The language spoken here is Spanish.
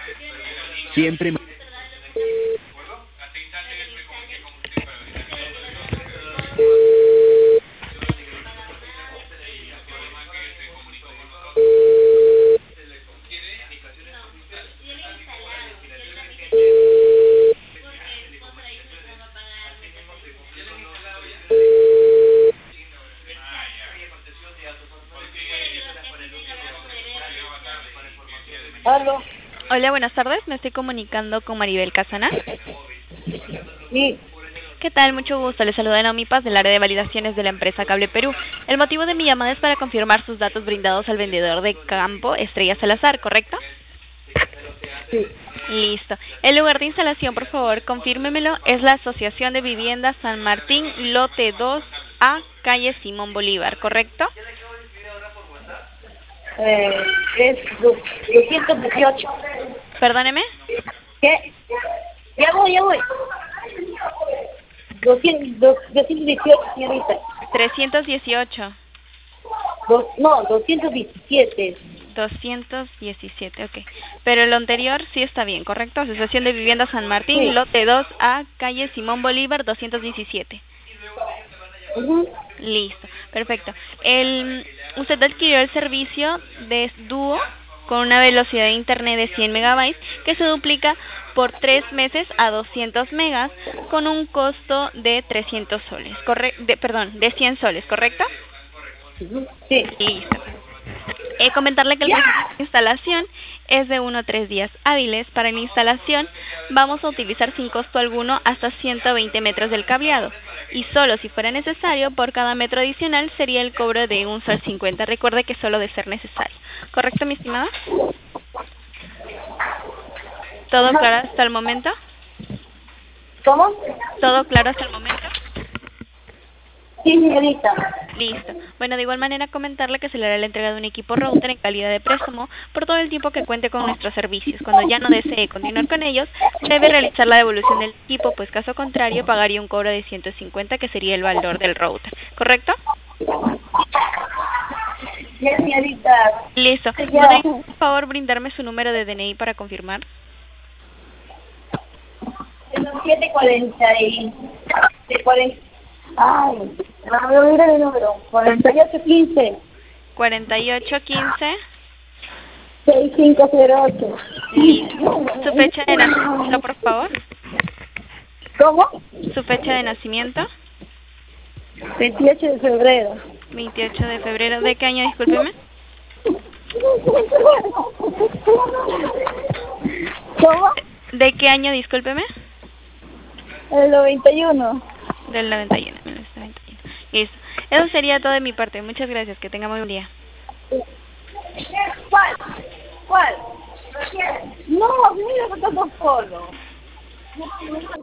Siempre. ¿Aló? Hola, buenas tardes. Me estoy comunicando con Maribel Casanar. Sí. ¿Qué tal? Mucho gusto. Le saluda Naomi Paz del área de validaciones de la empresa Cable Perú. El motivo de mi llamada es para confirmar sus datos brindados al vendedor de campo Estrella Salazar, ¿correcto? Sí. Listo. El lugar de instalación, por favor, confírmemelo. Es la Asociación de Viviendas San Martín, lote 2A, calle Simón Bolívar, ¿correcto? Es 218. Perdóneme. ¿Qué? Ya voy. 218, señorita. 318. No, 217. 217, ok. Pero lo anterior sí está bien, ¿correcto? Asociación de Viviendas San Martín, Sí. lote 2A, calle Simón Bolívar, 217. Listo, perfecto. Usted adquirió el servicio de Duo con una velocidad de internet de 100 megabytes que se duplica por 3 meses a 200 megas con un costo de 300 soles, de 100 soles, ¿correcto? Sí. Listo. Comentarle que el proceso de instalación es de 1 a 3 días hábiles. Para la instalación vamos a utilizar sin costo alguno hasta 120 metros del cableado y solo si fuera necesario por cada metro adicional sería el cobro de 1,50 sol. Recuerde que solo de ser necesario. ¿Correcto, mi estimada? ¿Todo claro hasta el momento? ¿Cómo? ¿Todo claro hasta el momento? Sí, señorita. Listo. Bueno, de igual manera comentarle que se le hará la entrega de un equipo router en calidad de préstamo por todo el tiempo que cuente con nuestros servicios. Cuando ya no desee continuar con ellos, debe realizar la devolución del equipo, pues caso contrario pagaría un cobro de 150 que sería el valor del router. ¿Correcto? Sí, señorita. Listo. Ya. ¿Podría, por favor, brindarme su número de DNI para confirmar? 740. Ay, no me olvidé el número. 4815. 4815. 6508. Listo. ¿Su fecha de nacimiento, por favor? ¿Cómo? ¿Su fecha de nacimiento? 28 de febrero. 28 de febrero. ¿De qué año, discúlpeme? ¿Cómo? ¿De qué año, discúlpeme? El 91. Del 91, 1991. Listo. Eso sería todo de mi parte. Muchas gracias. Que tenga muy buen día. ¿Cuál? No, mira que está solo.